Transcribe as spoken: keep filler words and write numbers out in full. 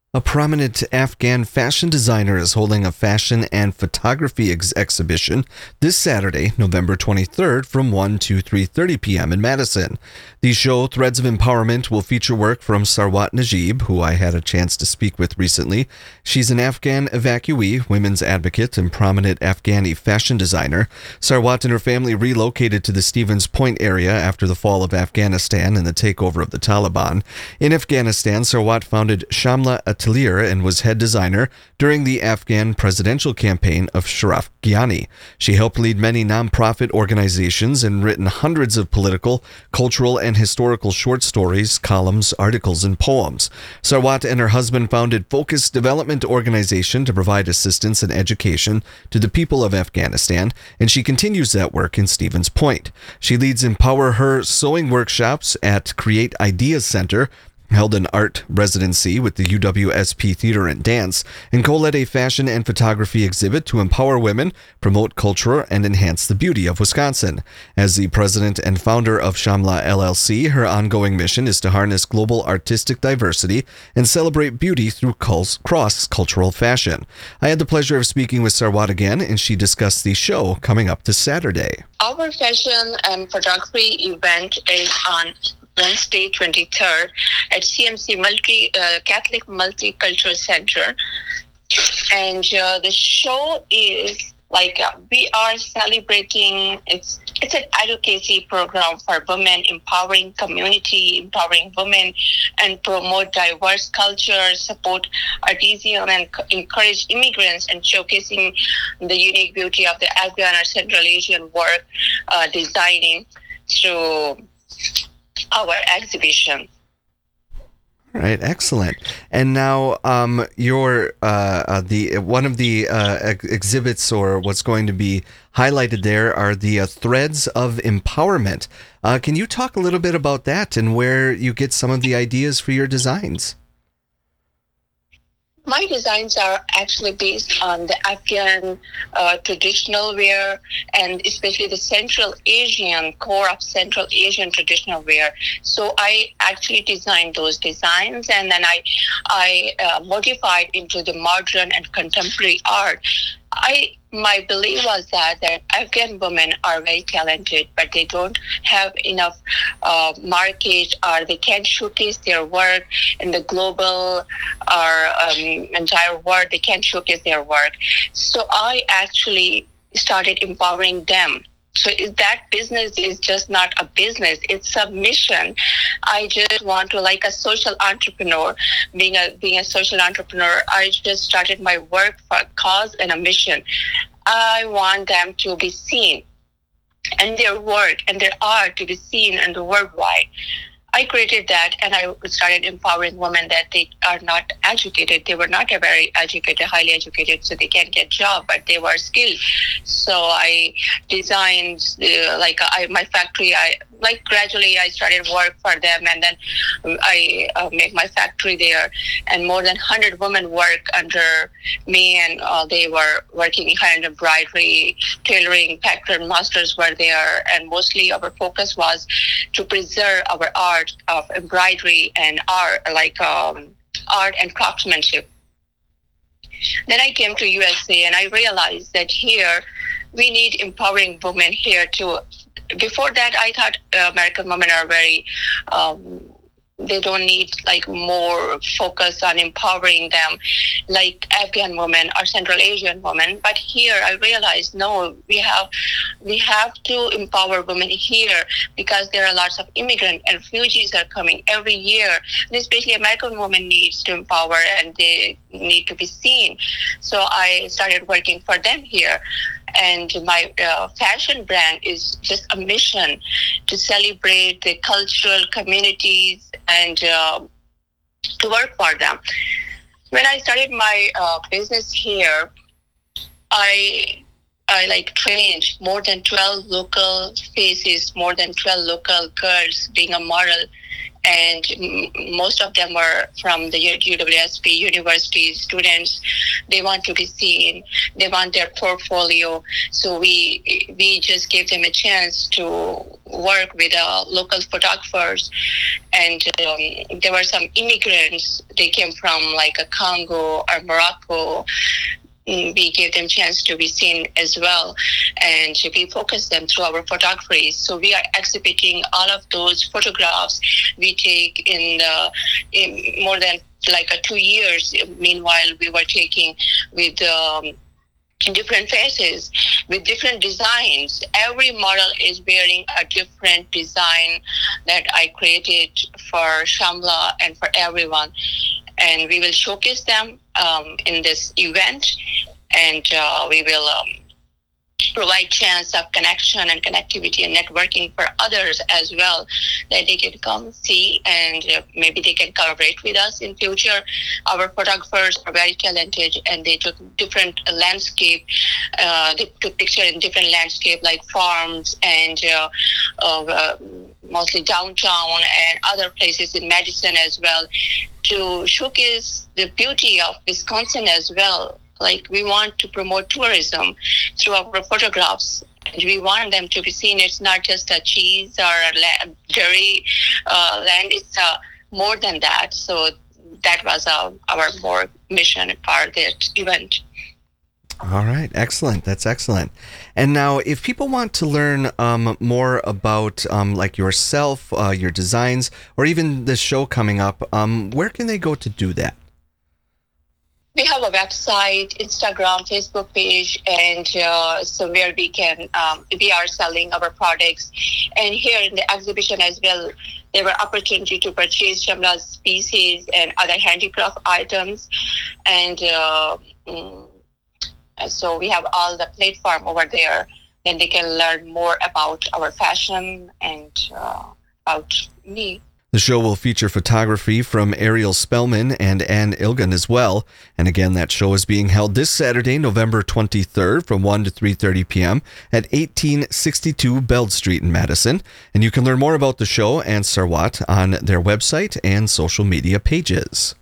A prominent Afghan fashion designer is holding a fashion and photography ex- exhibition this Saturday, November twenty-third from one to three thirty p.m. in Madison. The show, Threads of Empowerment, will feature work from Sarwat Najib, who I had a chance to speak with recently. She's an Afghan evacuee, women's advocate, and prominent Afghani fashion designer. Sarwat and her family relocated to the Stevens Point area after the fall of Afghanistan and the takeover of the Taliban. In Afghanistan, Sarwat founded Shamla Atelier and was head designer during the Afghan presidential campaign of Sharaf Ghani. She helped lead many nonprofit organizations and written hundreds of political, cultural, and historical short stories, columns, articles, and poems. Sarwat and her husband founded Focus Development Organization to provide assistance and education to the people of Afghanistan, and she continues that work in Stevens Point. She leads Empower Her sewing workshops at Create Ideas Center, held an art residency with the U W S P Theater and Dance, and co-led a fashion and photography exhibit to empower women, promote culture, and enhance the beauty of Wisconsin. As the president and founder of Shamla L L C, her ongoing mission is to harness global artistic diversity and celebrate beauty through cross-cultural fashion. I had the pleasure of speaking with Sarwat again, and she discussed the show coming up this Saturday. Our fashion and photography event is on Wednesday, twenty-third at C M C Multi uh, Catholic Multicultural Center, and uh, the show is like uh, we are celebrating. It's it's an advocacy program for women, empowering community, empowering women, and promote diverse cultures, support artisan, and encourage immigrants, and showcasing the unique beauty of the Afghan or Central Asian work uh, designing through our exhibition. All right, excellent. And now, um, your uh, uh, the one of the uh, ex- exhibits, or what's going to be highlighted there, are the uh, Threads of Empowerment. Uh, can you talk a little bit about that and where you get some of the ideas for your designs? My designs are actually based on the Afghan uh, traditional wear, and especially the Central Asian core of Central Asian traditional wear. So I actually designed those designs, and then I I uh, modified into the modern and contemporary art. I my belief was that, that Afghan women are very talented, but they don't have enough uh, market, or they can't showcase their work in the global or um, entire world. They can't showcase their work. So I actually started empowering them. So that business is just not a business, it's a mission. I just want to, like a social entrepreneur, being a being a social entrepreneur, I just started my work for a cause and a mission. I want them to be seen, and their work and their art to be seen in the worldwide. I created that, and I started empowering women that they are not educated. They were not very educated, highly educated, so they can't get job, but they were skilled. So I designed uh, like I, my factory. I like gradually I started work for them, and then I uh, make my factory there. And more than one hundred women work under me, and uh, they were working in hand embroidery, tailoring, pattern masters were there, and mostly our focus was to preserve our art of embroidery and art, like um, art and craftsmanship. Then I came to U S A, and I realized that here we need empowering women here too. Before that, I thought uh, American women are very um, they don't need like more focus on empowering them like Afghan women or Central Asian women. But here I realized, no, we have we have to empower women here, because there are lots of immigrant and refugees are coming every year, and especially American women needs to empower, and they need to be seen. So I started working for them here. And my uh, fashion brand is just a mission to celebrate the cultural communities and uh, to work for them. When I started my uh, business here, I I like trained more than twelve local faces, more than twelve local girls being a model. and m- most of them were from the U W S P university students. They want to be seen. They want their portfolio. So we we just gave them a chance to work with uh, local photographers. And um, there were some immigrants. They came from like a Congo or Morocco. We gave them chance to be seen as well, and we focus them through our photography. So we are exhibiting all of those photographs we take in, the, in more than like a two years. Meanwhile, we were taking with um, different faces with different designs. Every model is wearing a different design that I created for Shamla and for everyone. And we will showcase them um, in this event, and uh, we will um, provide chance of connection and connectivity and networking for others as well, that they can come see, and uh, maybe they can collaborate with us in future. Our photographers are very talented, and they took different landscape. Uh, they took picture in different landscape like farms and uh, uh, mostly downtown and other places in Madison as well, to showcase the beauty of Wisconsin as well. Like, we want to promote tourism through our photographs. And we want them to be seen. It's not just a cheese or a la- dairy uh, land. It's uh, more than that. So that was uh, our more mission for that event. All right. Excellent. That's excellent. And now, if people want to learn um, more about um, like yourself, uh, your designs, or even the show coming up, um, where can they go to do that? We have a website, Instagram, Facebook page, and uh, so where we can, um, we are selling our products. And here in the exhibition as well, there were opportunity to purchase Shamla's species and other handicraft items. And uh, mm, so we have all the platform over there, and they can learn more about our fashion and uh, about me. The show will feature photography from Ariel Spellman and Ann Ilgen as well. And again, that show is being held this Saturday, November twenty-third from one to three thirty p.m. at eighteen sixty-two Beld Street in Madison. And you can learn more about the show and Sarwat on their website and social media pages.